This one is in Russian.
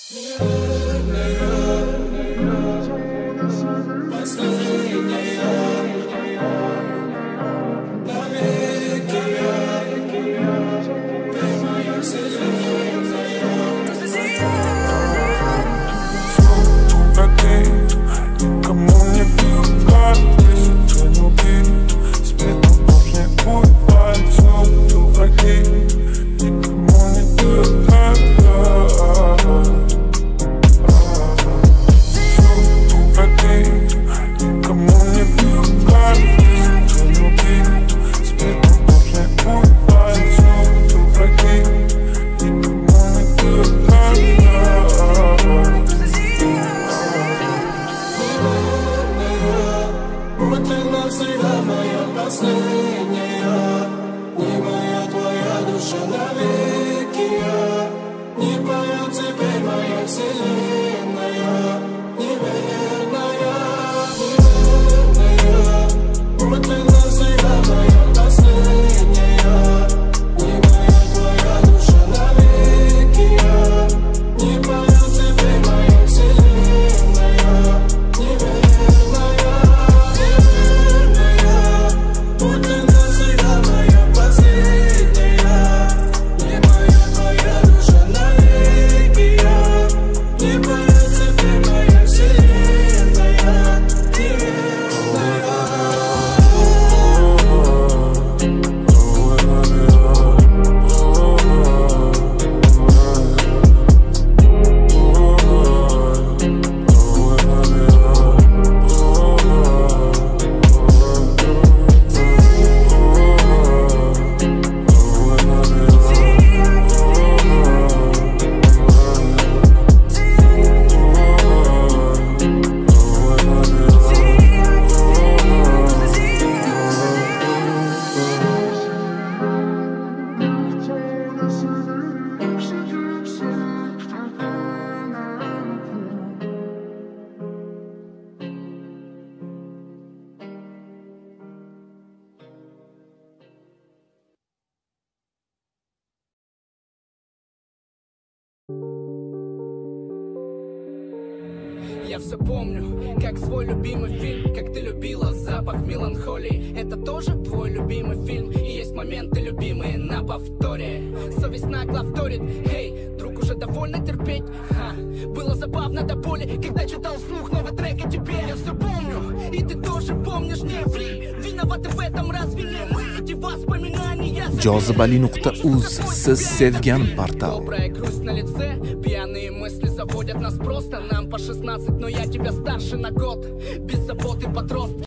Я все помню, как свой любимый фильм, как ты любила запах меланхолии. Это тоже твой любимый фильм, и есть моменты любимые на повторе. Совесть нагло вторит, эй, друг, уже довольно терпеть. Было забавно до боли, когда читал вслух новый трек о тебе. Я все помню, и ты тоже помнишь, не ври. Виноваты в этом разве не мы? Эти воспоминания Jozibali.uz siz sevgan portal. Добрая грусть на лице, пьяные мысли заводят нас просто. Нам по 16, но я тебя старше на год. Без заботы подростки,